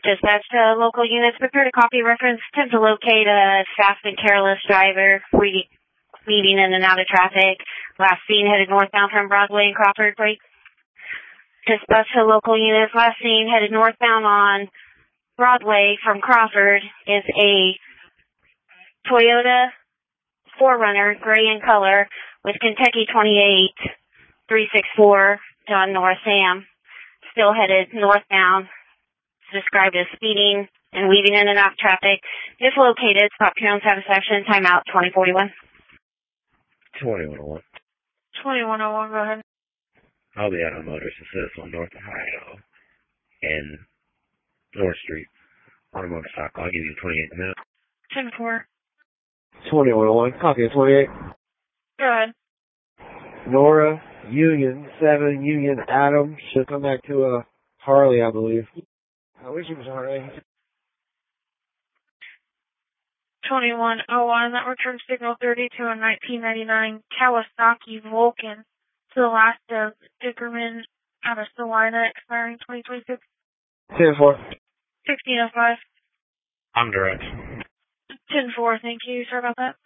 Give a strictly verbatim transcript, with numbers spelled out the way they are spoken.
Dispatch to local units. Prepare to copy reference. Attempt to locate a fast and careless driver re- weaving in and out of traffic. Last seen headed northbound from Broadway and Crawford. Break. Dispatch to local units. Last seen headed northbound on Broadway from Crawford is a Toyota four runner, gray in color, with Kentucky twenty-eight three six four John North Sam. Still headed northbound. It's described as speeding and weaving in and out of traffic. If located, stop your own satisfaction. Timeout twenty forty-one. twenty-one oh one. twenty-one oh one, go ahead. I'll be out on Motors Assist on North Ohio and North Street on a motorcycle. I'll give you twenty-eight minutes. ten four. twenty-one oh one, copy at twenty-eight. Go ahead. Nora, Union, seven, Union, Adam. Should come back to a Harley, I believe. I wish it was Harley. twenty-one oh one, that returns signal thirty to a nineteen ninety-nine Kawasaki Vulcan to the last of Dickerman out of Salina, expiring twenty twenty-six. ten four. sixteen oh five. I'm direct. ten four, thank you. Sorry about that.